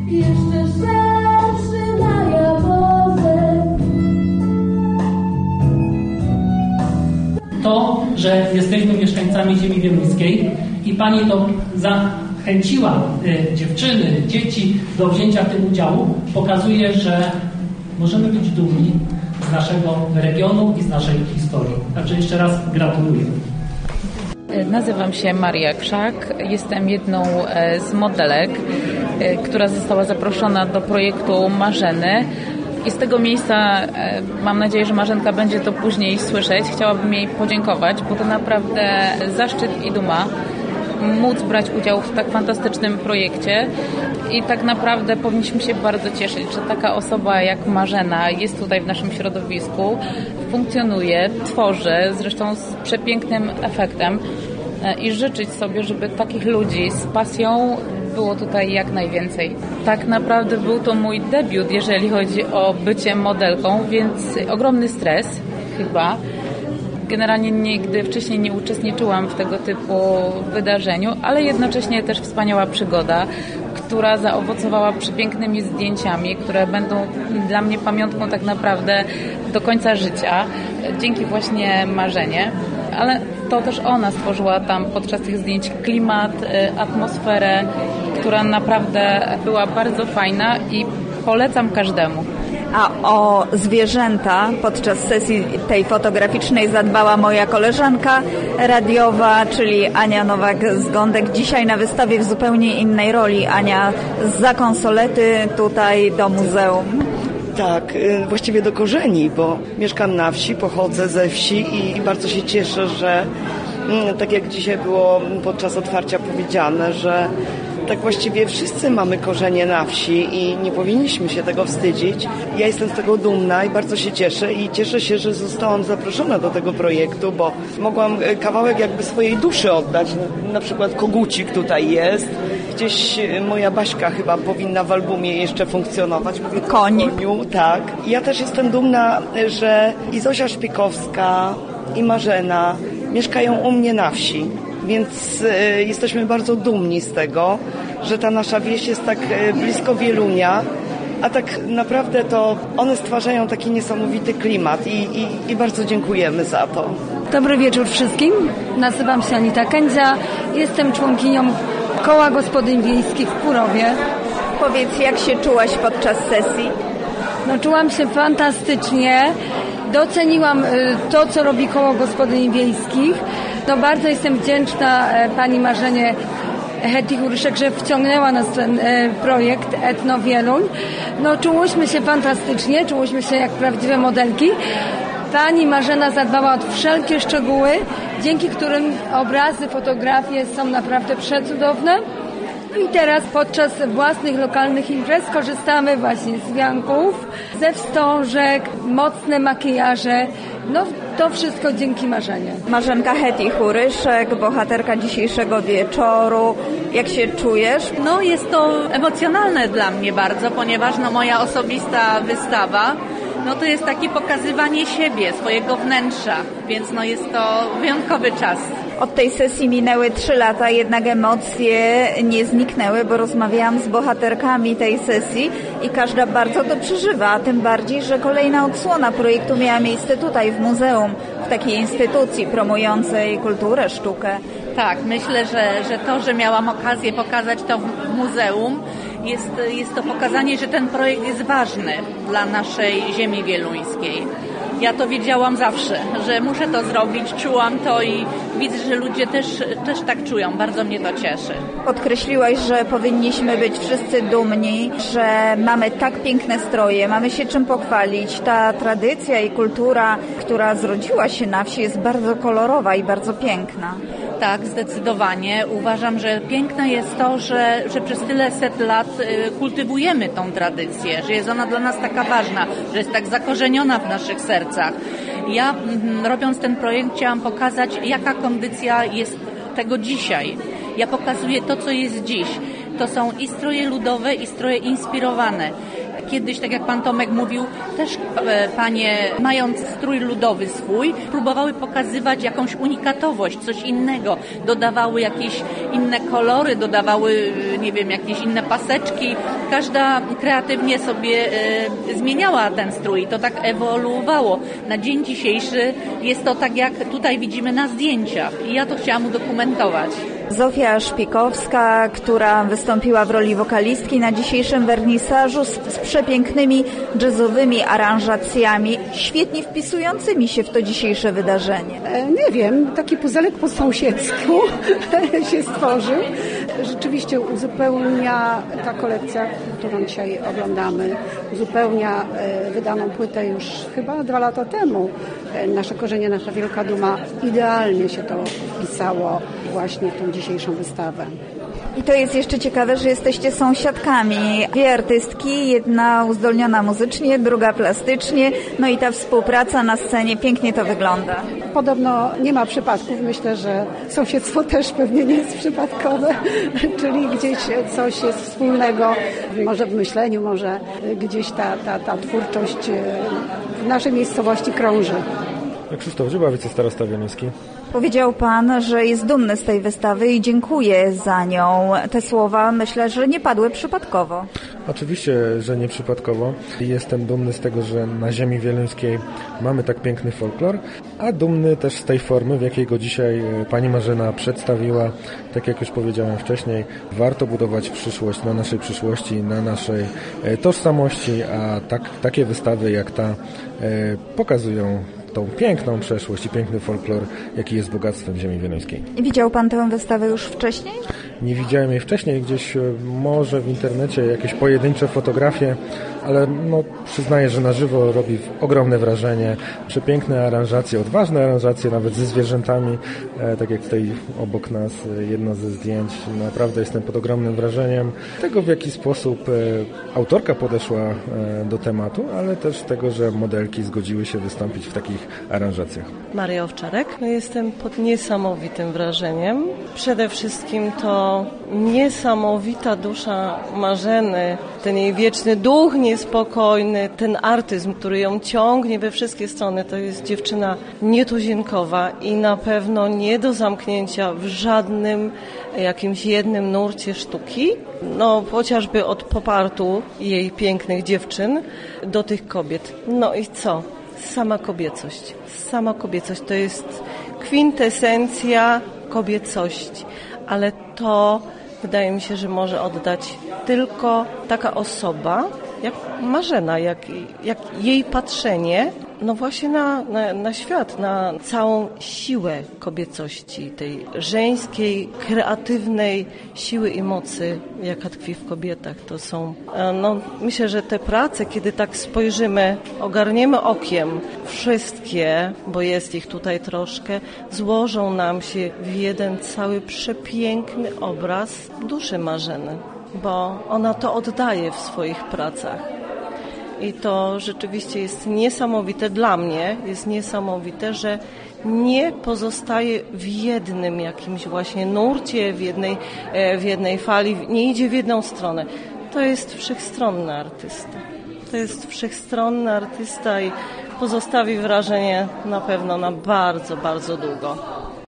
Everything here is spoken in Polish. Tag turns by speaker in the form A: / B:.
A: jeszcze szerszy na jabłonę.
B: To, że jesteśmy mieszkańcami ziemi wieluńskiej i Pani to zachęciła dziewczyny, dzieci do wzięcia w tym udziału, pokazuje, że możemy być dumni z naszego regionu i z naszej historii. Także jeszcze raz gratuluję.
C: Nazywam się Maria Krzak, jestem jedną z modelek, która została zaproszona do projektu Marzeny. I z tego miejsca mam nadzieję, że Marzenka będzie to później słyszeć. Chciałabym jej podziękować, bo to naprawdę zaszczyt i duma móc brać udział w tak fantastycznym projekcie i tak naprawdę powinniśmy się bardzo cieszyć, że taka osoba jak Marzena jest tutaj w naszym środowisku, funkcjonuje, tworzy, zresztą z przepięknym efektem i życzyć sobie, żeby takich ludzi z pasją było tutaj jak najwięcej. Tak naprawdę był to mój debiut, jeżeli chodzi o bycie modelką, więc ogromny stres chyba. Generalnie nigdy wcześniej nie uczestniczyłam w tego typu wydarzeniu, ale jednocześnie też wspaniała przygoda, która zaowocowała przepięknymi zdjęciami, które będą dla mnie pamiątką tak naprawdę do końca życia, dzięki właśnie Marzenie. Ale to też ona stworzyła tam podczas tych zdjęć klimat, atmosferę, która naprawdę była bardzo fajna i polecam każdemu.
D: A o zwierzęta podczas sesji tej fotograficznej zadbała moja koleżanka radiowa, czyli Ania Nowak-Zgądek. Dzisiaj na wystawie w zupełnie innej roli. Ania zza konsolety tutaj do muzeum.
E: Tak, właściwie do korzeni, bo mieszkam na wsi, pochodzę ze wsi i bardzo się cieszę, że tak jak dzisiaj było podczas otwarcia powiedziane, że tak właściwie wszyscy mamy korzenie na wsi i nie powinniśmy się tego wstydzić. Ja jestem z tego dumna i bardzo się cieszę i cieszę się, że zostałam zaproszona do tego projektu, bo mogłam kawałek jakby swojej duszy oddać. Na przykład kogucik tutaj jest. Gdzieś moja Baśka chyba powinna w albumie jeszcze funkcjonować. Mówię
D: Koń.
E: Koniu, tak. Ja też jestem dumna, że i Zosia Szpikowska, i Marzena mieszkają u mnie na wsi. Więc jesteśmy bardzo dumni z tego, że ta nasza wieś jest tak blisko Wielunia, a tak naprawdę to one stwarzają taki niesamowity klimat i bardzo dziękujemy za to.
F: Dobry wieczór wszystkim. Nazywam się Anita Kędzia. Jestem członkinią Koła Gospodyń Wiejskich w Kurowie.
D: Powiedz, jak się czułaś podczas sesji?
F: No, czułam się fantastycznie. Doceniłam to, co robi Koło Gospodyń Wiejskich. No, bardzo jestem wdzięczna pani Marzenie Heti-Huryszek, że wciągnęła nas w ten projekt Etno Wieluń. No, czułyśmy się fantastycznie, czułyśmy się jak prawdziwe modelki. Pani Marzena zadbała o wszelkie szczegóły, dzięki którym obrazy, fotografie są naprawdę przecudowne. I teraz podczas własnych lokalnych imprez korzystamy właśnie z wianków, ze wstążek, mocne makijaże. No to wszystko dzięki Marzenie.
D: Marzenka Heti-Huryszek, bohaterka dzisiejszego wieczoru. Jak się czujesz?
G: No jest to emocjonalne dla mnie bardzo, ponieważ moja osobista wystawa to jest takie pokazywanie siebie, swojego wnętrza, więc jest to wyjątkowy czas.
D: Od tej sesji minęły 3 lata, jednak emocje nie zniknęły, bo rozmawiałam z bohaterkami tej sesji i każda bardzo to przeżywa, a tym bardziej, że kolejna odsłona projektu miała miejsce tutaj w muzeum, w takiej instytucji promującej kulturę, sztukę.
G: Tak, myślę, że to, że miałam okazję pokazać to w muzeum, jest to pokazanie, że ten projekt jest ważny dla naszej ziemi wieluńskiej. Ja to wiedziałam zawsze, że muszę to zrobić, czułam to i widzę, że ludzie też tak czują. Bardzo mnie to cieszy.
D: Podkreśliłaś, że powinniśmy być wszyscy dumni, że mamy tak piękne stroje, mamy się czym pochwalić. Ta tradycja i kultura, która zrodziła się na wsi, jest bardzo kolorowa i bardzo piękna.
G: Tak, zdecydowanie. Uważam, że piękne jest to, że przez tyle set lat kultywujemy tą tradycję, że jest ona dla nas taka ważna, że jest tak zakorzeniona w naszych sercach. Ja, robiąc ten projekt, chciałam pokazać, jaka kondycja jest tego dzisiaj. Ja pokazuję to, co jest dziś. To są i stroje ludowe, i stroje inspirowane. kiedyś, tak jak pan Tomek mówił, też panie, mając strój ludowy swój, próbowały pokazywać jakąś unikatowość, coś innego. Dodawały jakieś inne kolory, dodawały, nie wiem, jakieś inne paseczki. Każda kreatywnie sobie zmieniała ten strój. To tak ewoluowało. Na dzień dzisiejszy jest to tak, jak tutaj widzimy na zdjęciach. I ja to chciałam udokumentować.
D: Zofia Szpikowska, która wystąpiła w roli wokalistki na dzisiejszym wernisażu z przepięknymi jazzowymi aranżacjami, świetnie wpisującymi się w to dzisiejsze wydarzenie.
H: Nie wiem, taki puzelek po sąsiedzku się stworzył. Rzeczywiście uzupełnia ta kolekcja, którą dzisiaj oglądamy, uzupełnia wydaną płytę już chyba 2 lata temu. Nasze korzenie, nasza wielka duma. Idealnie się to wpisało właśnie w tą dzisiejszą wystawę.
D: I to jest jeszcze ciekawe, że jesteście sąsiadkami. 2 artystki, jedna uzdolniona muzycznie, druga plastycznie, no i ta współpraca na scenie, pięknie to wygląda.
H: Podobno nie ma przypadków, myślę, że sąsiedztwo też pewnie nie jest przypadkowe, czyli gdzieś coś jest wspólnego, może w myśleniu, może gdzieś ta twórczość w naszej miejscowości krąży.
I: Krzysztof Żyba, wicestarosta wieluński.
D: Powiedział pan, że jest dumny z tej wystawy i dziękuję za nią. Te słowa myślę, że nie padły przypadkowo.
I: Oczywiście, że nie przypadkowo. Jestem dumny z tego, że na ziemi wieluńskiej mamy tak piękny folklor, a dumny też z tej formy, w jakiej go dzisiaj pani Marzena przedstawiła. Tak jak już powiedziałem wcześniej, warto budować przyszłość na naszej przyszłości, na naszej tożsamości, a takie wystawy jak ta pokazują tą piękną przeszłość i piękny folklor, jaki jest bogactwem ziemi wieluńskiej.
D: I widział pan tę wystawę już wcześniej?
I: Nie widziałem jej wcześniej, gdzieś może w internecie jakieś pojedyncze fotografie, ale przyznaję, że na żywo robi ogromne wrażenie. Przepiękne aranżacje, odważne aranżacje, nawet ze zwierzętami, tak jak tutaj obok nas jedno ze zdjęć. Naprawdę jestem pod ogromnym wrażeniem tego, w jaki sposób autorka podeszła do tematu, ale też tego, że modelki zgodziły się wystąpić w takich aranżacjach.
J: Maria Owczarek. Jestem pod niesamowitym wrażeniem. Przede wszystkim to niesamowita dusza Marzeny, ten jej wieczny duch niespokojny, ten artyzm, który ją ciągnie we wszystkie strony. To jest dziewczyna nietuzinkowa i na pewno nie do zamknięcia w żadnym jakimś jednym nurcie sztuki. Chociażby od popartu jej pięknych dziewczyn do tych kobiet. No i co? Sama kobiecość. Sama kobiecość to jest kwintesencja kobiecości. Ale to wydaje mi się, że może oddać tylko taka osoba jak Marzena, jak jej patrzenie właśnie na świat, na całą siłę kobiecości, tej żeńskiej, kreatywnej siły i mocy, jaka tkwi w kobietach. To są, myślę, że te prace, kiedy tak spojrzymy, ogarniemy okiem wszystkie, bo jest ich tutaj troszkę, złożą nam się w jeden cały przepiękny obraz duszy Marzeny, bo ona to oddaje w swoich pracach. I to rzeczywiście jest niesamowite, dla mnie jest niesamowite, że nie pozostaje w jednym jakimś właśnie nurcie, w jednej fali, nie idzie w jedną stronę. To jest wszechstronny artysta. To jest wszechstronny artysta i pozostawi wrażenie na pewno na bardzo, bardzo długo.